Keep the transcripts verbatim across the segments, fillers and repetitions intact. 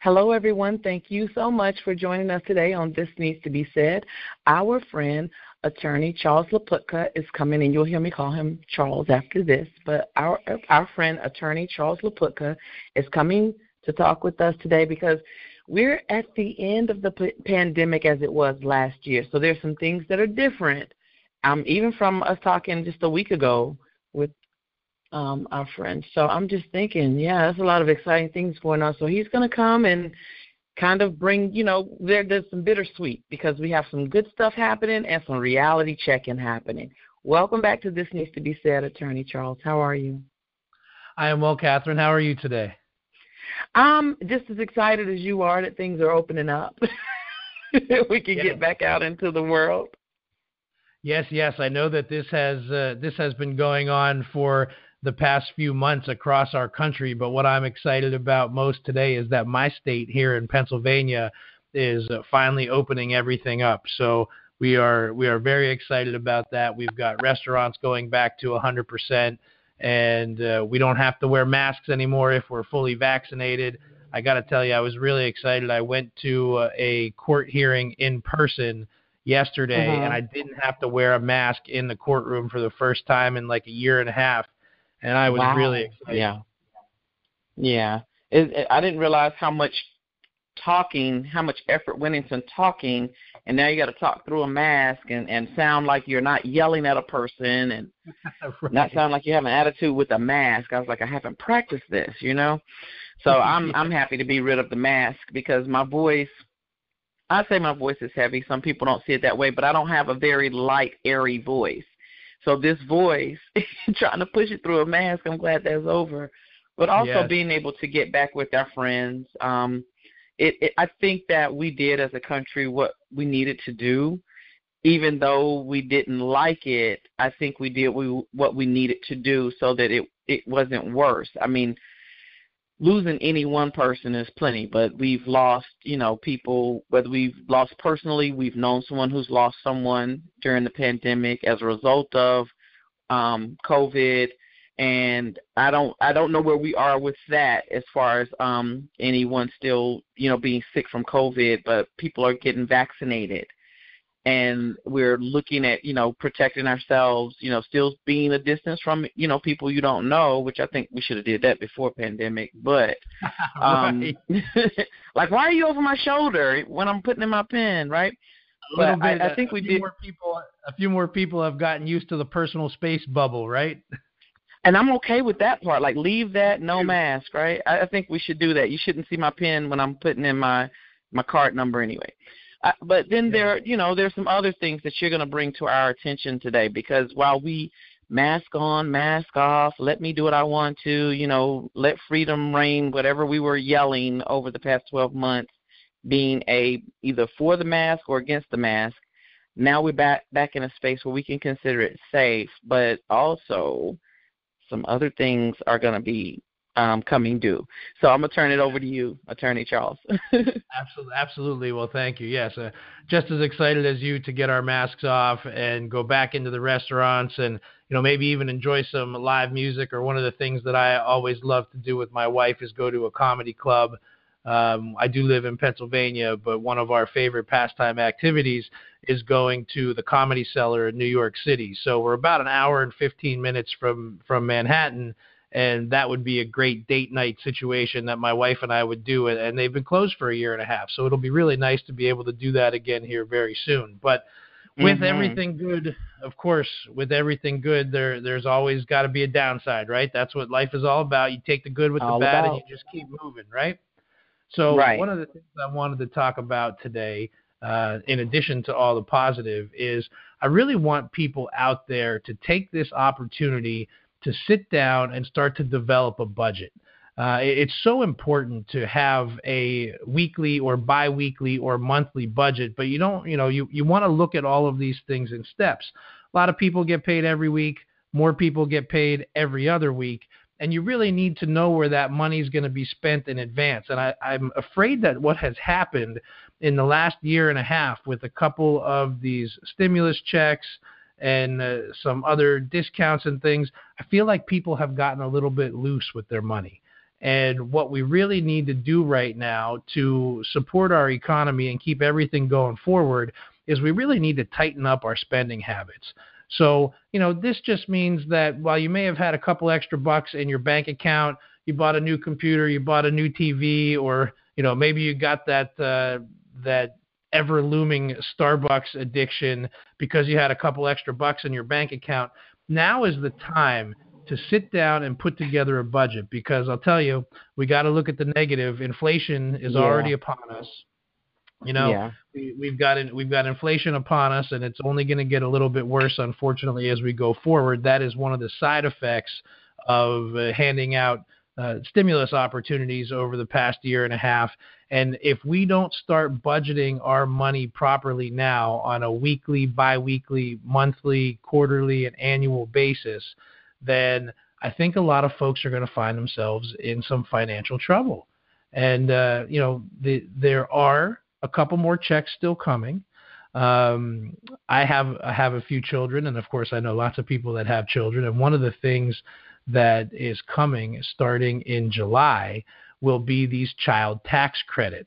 Hello, everyone. Thank you so much for joining us today on This Needs to Be Said. Our friend, attorney Charles Laputka, is coming, and you'll hear me call him Charles after this. But our our friend, attorney Charles Laputka, is coming to talk with us today because we're at the end of the p- pandemic as it was last year. So there's some things that are different, um, even from us talking just a week ago with um, our friend. So I'm just thinking, yeah, there's a lot of exciting things going on. So he's going to come and kind of bring, you know, there, there's some bittersweet because we have some good stuff happening and some reality checking happening. Welcome back to This Needs to Be Said, Attorney Charles. How are you? I am well, Catherine. How are you today? I'm just as excited as you are that things are opening up. We can yes. get back out into the world. Yes, yes. I know that this has uh, this has been going on for the past few months across our country, but what I'm excited about most today is that my state here in Pennsylvania is uh, finally opening everything up. So we are we are very excited about that. We've got restaurants going back to one hundred percent, and uh, we don't have to wear masks anymore if we're fully vaccinated. I got to tell you, I was really excited. I went to uh, a court hearing in person yesterday, Uh-huh. and I didn't have to wear a mask in the courtroom for the first time in like a year and a half. And I was Wow. really excited. Yeah. Yeah. It, it, I didn't realize how much talking, how much effort went into talking, and now you got to talk through a mask and, and sound like you're not yelling at a person and right. not sound like you have an attitude with a mask. I was like, I haven't practiced this, you know? So I'm yeah. I'm happy to be rid of the mask because my voice, I say my voice is heavy. Some people don't see it that way, but I don't have a very light, airy voice. So this voice, trying to push it through a mask, I'm glad that's over. But also yes. being able to get back with our friends. Um, it, it, I think that we did as a country what we needed to do. Even though we didn't like it, I think we did we, what we needed to do so that it, it wasn't worse. I mean, losing any one person is plenty, but we've lost, you know, people, whether we've lost personally, we've known someone who's lost someone during the pandemic as a result of um, COVID. And I don't, I don't know where we are with that as far as um, anyone still, you know, being sick from COVID, but people are getting vaccinated. And we're looking at, you know, protecting ourselves, you know, still being a distance from, you know, people you don't know, which I think we should have did that before pandemic. But, um, like, why are you over my shoulder when I'm putting in my pen, right? A little but bit. I, I think a we few did. More people, a few more people have gotten used to the personal space bubble, right? And I'm okay with that part. Like, leave that, no mask, right? I, I think we should do that. You shouldn't see my pen when I'm putting in my, my card number anyway. Uh, but then yeah. there, you know, there's some other things that you're going to bring to our attention today because while we mask on, mask off, let me do what I want to, you know, let freedom reign, whatever we were yelling over the past twelve months, being a either for the mask or against the mask, now we're back back in a space where we can consider it safe, but also some other things are going to be Um, coming due. So I'm going to turn it over to you, Attorney Charles. absolutely, absolutely. Well, thank you. Yes, uh, just as excited as you to get our masks off and go back into the restaurants and, you know, maybe even enjoy some live music. Or one of the things that I always love to do with my wife is go to a comedy club. Um, I do live in Pennsylvania, but one of our favorite pastime activities is going to the Comedy Cellar in New York City. So we're about an hour and fifteen minutes from, from Manhattan. And that would be a great date night situation that my wife and I would do. And they've been closed for a year and a half. So it'll be really nice to be able to do that again here very soon. But with mm-hmm. everything good, of course, with everything good, there there's always got to be a downside, right? That's what life is all about. You take the good with all the bad about. and you just keep moving, right? So right. one of the things I wanted to talk about today, uh, in addition to all the positive, is I really want people out there to take this opportunity to sit down and start to develop a budget. Uh, it's so important to have a weekly or biweekly or monthly budget, but you don't, you know, you, you want to look at all of these things in steps. A lot of people get paid every week. More people get paid every other week. And you really need to know where that money is going to be spent in advance. And I, I'm afraid that what has happened in the last year and a half with a couple of these stimulus checks and uh, some other discounts and things, I feel like people have gotten a little bit loose with their money. And what we really need to do right now to support our economy and keep everything going forward is we really need to tighten up our spending habits. So, you know, this just means that while you may have had a couple extra bucks in your bank account, you bought a new computer, you bought a new T V, or, you know, maybe you got that uh, that ever looming Starbucks addiction because you had a couple extra bucks in your bank account. Now is the time to sit down and put together a budget, because I'll tell you, we got to look at the negative. Inflation is Yeah. already upon us. You know, Yeah. we, we've got we've got inflation upon us, and it's only going to get a little bit worse, unfortunately, as we go forward. That is one of the side effects of uh, handing out uh, stimulus opportunities over the past year and a half. And if we don't start budgeting our money properly now on a weekly, biweekly, monthly, quarterly, and annual basis, then I think a lot of folks are going to find themselves in some financial trouble. And, uh, you know, the, there are a couple more checks still coming. Um, I have I have a few children, and of course I know lots of people that have children. And one of the things that is coming starting in July will be these child tax credits.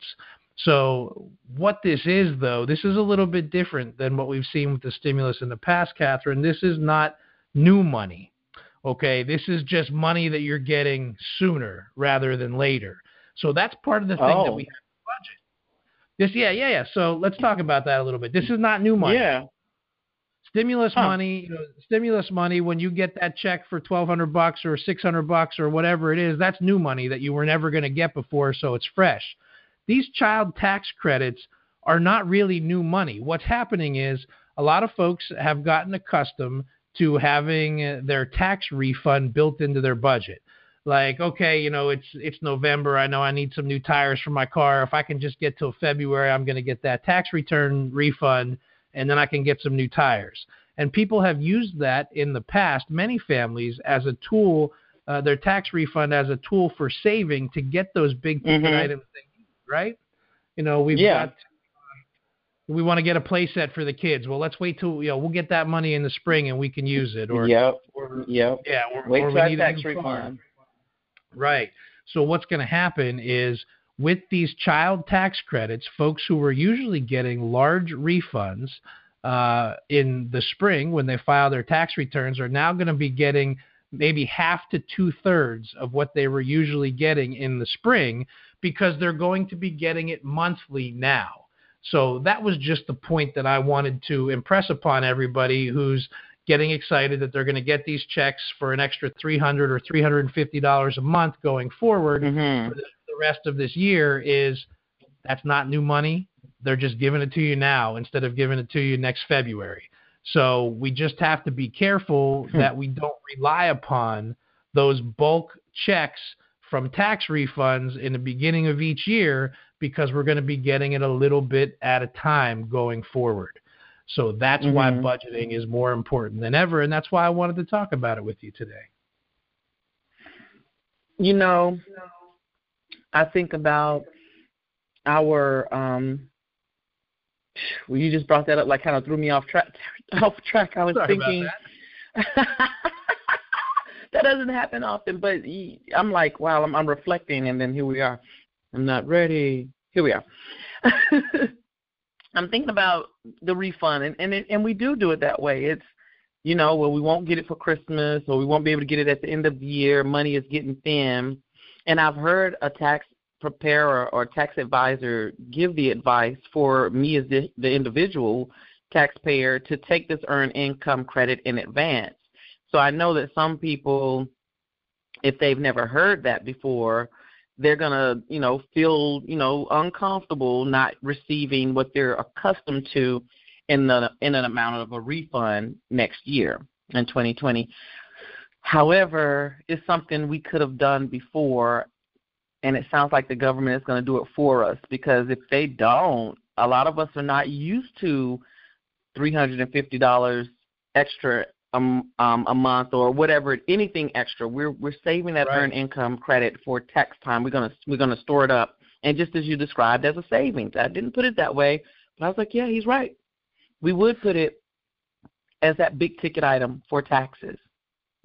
So what this is, though, this is a little bit different than what we've seen with the stimulus in the past, Catherine. This is not new money. Okay, this is just money that you're getting sooner rather than later. So that's part of the thing Oh. that we have to budget. This, yeah, yeah, yeah. So let's talk about that a little bit. This is not new money. Yeah. Stimulus Huh. money, you know, stimulus money. When you get that check for twelve hundred bucks or six hundred bucks or whatever it is, that's new money that you were never going to get before. So it's fresh. These child tax credits are not really new money. What's happening is a lot of folks have gotten accustomed to having their tax refund built into their budget. Like, okay, you know, it's it's November. I know I need some new tires for my car. If I can just get till February, I'm going to get that tax return refund, and then I can get some new tires. And people have used that in the past, many families, as a tool, uh, their tax refund as a tool for saving to get those big ticket Mhm. items they need, right? You know, we've Yeah. got we want to get a play set for the kids. Well, let's wait till, you know, we'll get that money in the spring and we can use it. Or, Yep. or Yep. yeah, or, Wait or till we that need tax a new car. refund. Right. So what's going to happen is with these child tax credits, folks who were usually getting large refunds uh, in the spring when they file their tax returns are now going to be getting maybe half to two-thirds of what they were usually getting in the spring, because they're going to be getting it monthly now. So that was just the point that I wanted to impress upon everybody who's getting excited that they're going to get these checks for an extra three hundred dollars or three hundred fifty dollars a month going forward Mhm. for the, the rest of this year. Is that's not new money. They're just giving it to you now instead of giving it to you next February. So we just have to be careful Hmm. that we don't rely upon those bulk checks from tax refunds in the beginning of each year, because we're going to be getting it a little bit at a time going forward. So that's why Mhm. budgeting is more important than ever, and that's why I wanted to talk about it with you today. You know, I think about our um well, you just brought that up, like kind of threw me off track off track. I was Sorry about thinking that doesn't happen often, but y- I'm like, wow, I'm, I'm reflecting, and then here we are. I'm not ready. Here we are. I'm thinking about the refund, and and, it, and we do do it that way. It's, you know, well, we won't get it for Christmas, or we won't be able to get it at the end of the year. Money is getting thin. And I've heard a tax preparer or tax advisor give the advice for me as the, the individual taxpayer to take this earned income credit in advance. So I know that some people, if they've never heard that before, they're going to, you know, feel, you know, uncomfortable not receiving what they're accustomed to in the in an amount of a refund next year in twenty twenty. However, it's something we could have done before, and it sounds like the government is going to do it for us, because if they don't, a lot of us are not used to three hundred fifty dollars extra um, um, a month or whatever, anything extra. We're we're saving that Right. earned income credit for tax time. We're gonna we're gonna store it up, and just as you described, as a savings. I didn't put it that way, but I was like, yeah, he's right. We would put it as that big ticket item for taxes.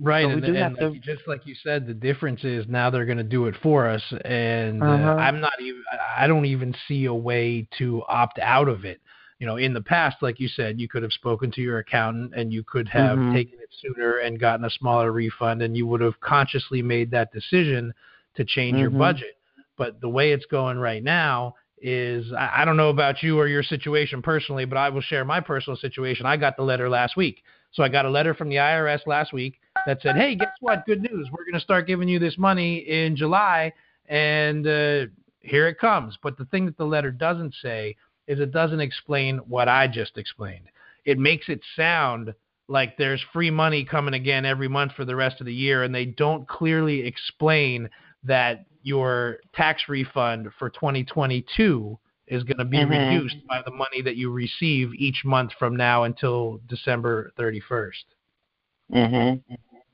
Right, So we and do and have like to. you, just like you said, the difference is now they're going to do it for us, and Uh uh, huh. I'm not even I I don't even see a way to opt out of it. You know, in the past, like you said, you could have spoken to your accountant and you could have Mhm. taken it sooner and gotten a smaller refund, and you would have consciously made that decision to change your Mhm. budget. But the way it's going right now is I, I don't know about you or your situation personally, but I will share my personal situation. I got the letter last week. So I got a letter from the I R S last week that said, "Hey, guess what? Good news. We're going to start giving you this money in July, and uh, here it comes." But the thing that the letter doesn't say is it doesn't explain what I just explained. It makes it sound like there's free money coming again every month for the rest of the year, and they don't clearly explain that your tax refund for twenty twenty-two is going to be Mhm. reduced by the money that you receive each month from now until December thirty-first. Mhm.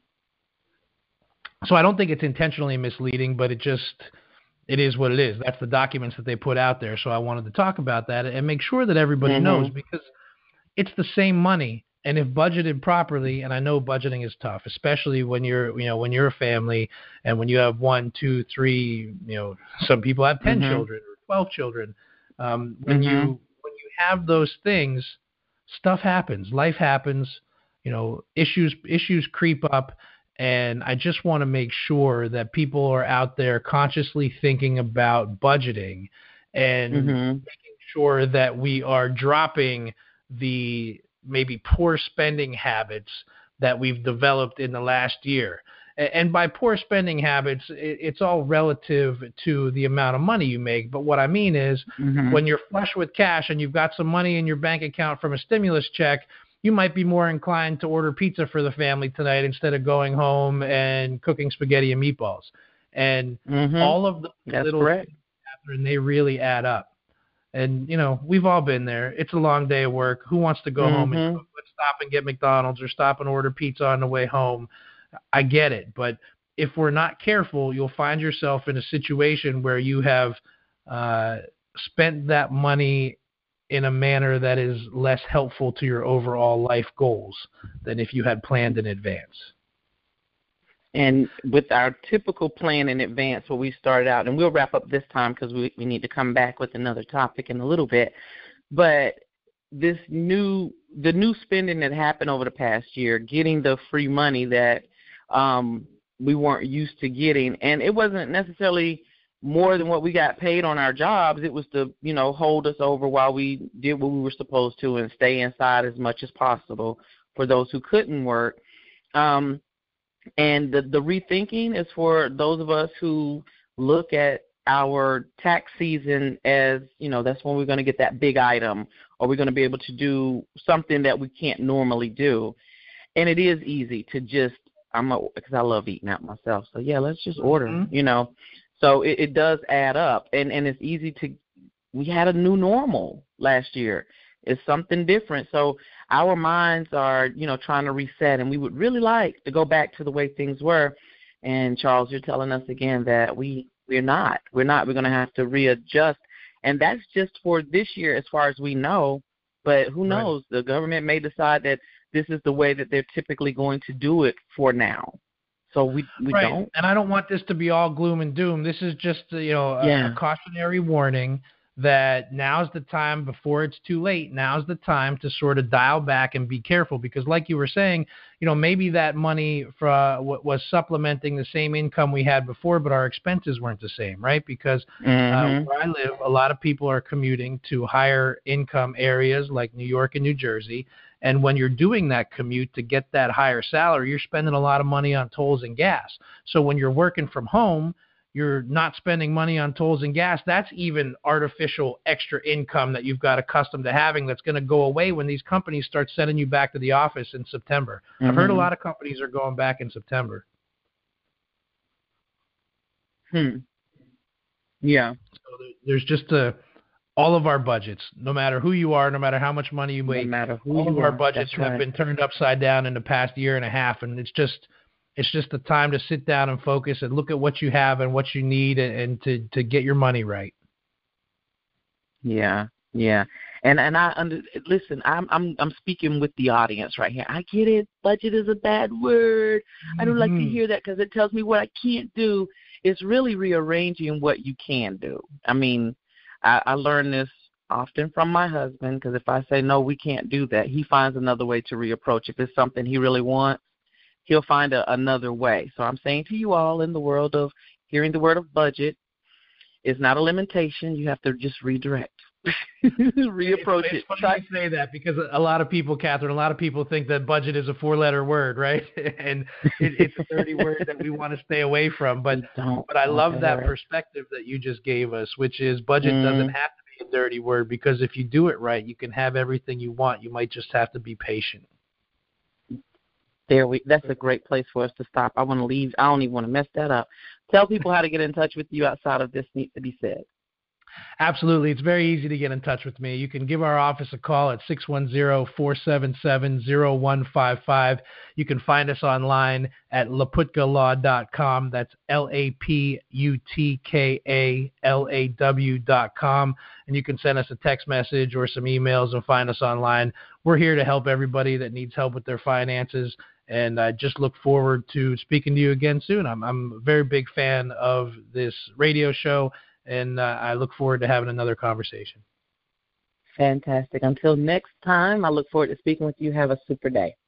So I don't think it's intentionally misleading, but it just it is what it is. That's the documents that they put out there. So I wanted to talk about that and make sure that everybody knows, Mhm. because it's the same money. And if budgeted properly, and I know budgeting is tough, especially when you're, you know, when you're a family and when you have one, two, three, you know, some people have ten Mhm. children or twelve children. Um, when Mhm. you when you have those things, stuff happens, life happens, you know, issues issues creep up, and I just want to make sure that people are out there consciously thinking about budgeting and Mhm. making sure that we are dropping the maybe poor spending habits that we've developed in the last year. And by poor spending habits, it's all relative to the amount of money you make. But what I mean is, Mhm. when you're flush with cash and you've got some money in your bank account from a stimulus check, you might be more inclined to order pizza for the family tonight instead of going home and cooking spaghetti and meatballs. And Mhm. all of the That's little correct. things after, and they really add up. And, you know, we've all been there. It's a long day of work. Who wants to go home and Mhm. cook? Let's stop and get McDonald's or stop and order pizza on the way home. I get it. But if we're not careful, you'll find yourself in a situation where you have uh, spent that money in a manner that is less helpful to your overall life goals than if you had planned in advance. And with our typical plan in advance, where we started out, and we'll wrap up this time because we, we need to come back with another topic in a little bit. But this new, the new spending that happened over the past year, getting the free money that um, we weren't used to getting, and it wasn't necessarily more than what we got paid on our jobs. It was to, you know, hold us over while we did what we were supposed to and stay inside as much as possible for those who couldn't work. Um, And the, the rethinking is for those of us who look at our tax season as, you know, that's when we're going to get that big item, or we're going to be able to do something that we can't normally do. And it is easy to just, I'm a, because I love eating out myself. So, yeah, let's just order, Mm-hmm. you know. So it, it does add up. And, and it's easy to, we had a new normal last year. It's something different. So our minds are, you know, trying to reset, and we would really like to go back to the way things were. And Charles, you're telling us again that we we're not. We're not. We're going to have to readjust, and that's just for this year, as far as we know. But who Right. knows? The government may decide that this is the way that they're typically going to do it for now. So we we Right. don't. And I don't want this to be all gloom and doom. This is just, uh, you know, a, a Yeah. cautionary warning that now's the time before it's too late. Now's the time to sort of dial back and be careful, because like you were saying, you know, maybe that money for, uh, was supplementing the same income we had before, but our expenses weren't the same, right? Because uh, Mhm. where I live, a lot of people are commuting to higher income areas like New York and New Jersey. And when you're doing that commute to get that higher salary, you're spending a lot of money on tolls and gas. So when you're working from home, you're not spending money on tolls and gas. That's even artificial extra income that you've got accustomed to having that's going to go away when these companies start sending you back to the office in September. I've heard a Mhm. lot of companies are going back in September. Hmm. Yeah. So there's just a all of our budgets, no matter who you are, no matter how much money you No make, matter who all of you our are. budgets That's have right. been turned upside down in the past year and a half, and it's just it's just the time to sit down and focus and look at what you have and what you need, and, and to to get your money right. Yeah. Yeah. And and I under listen. I'm I'm I'm speaking with the audience right here. I get it. Budget is a bad word. I don't like to Mm-hmm. hear that because it tells me what I can't do. It's really rearranging what you can do. I mean, I, I learned this often from my husband, because if I say no, we can't do that, he finds another way to reapproach. If it's something he really wants, he'll find a, another way. So I'm saying to you all, in the world of hearing the word of budget, it's not a limitation. You have to just redirect. Reapproach it's, it. it's funny Try- you say that, because a lot of people, Catherine, a lot of people think that budget is a four-letter word, right? And it, it's a dirty word that we want to stay away from. But don't but I love that word. perspective that you just gave us, which is budget Mm. doesn't have to be a dirty word, because if you do it right, you can have everything you want. You might just have to be patient. There we. That's a great place for us to stop. I want to leave. I don't even want to mess that up. Tell people how to get in touch with you outside of this needs to be said. Absolutely. It's very easy to get in touch with me. You can give our office a call at six one zero, four seven seven, zero one five five. You can find us online at laputka law dot com. That's L A P U T K A L A W dot com. And you can send us a text message or some emails and find us online. We're here to help everybody that needs help with their finances. And I just look forward to speaking to you again soon. I'm, I'm a very big fan of this radio show, and uh, I look forward to having another conversation. Fantastic. Until next time, I look forward to speaking with you. Have a super day.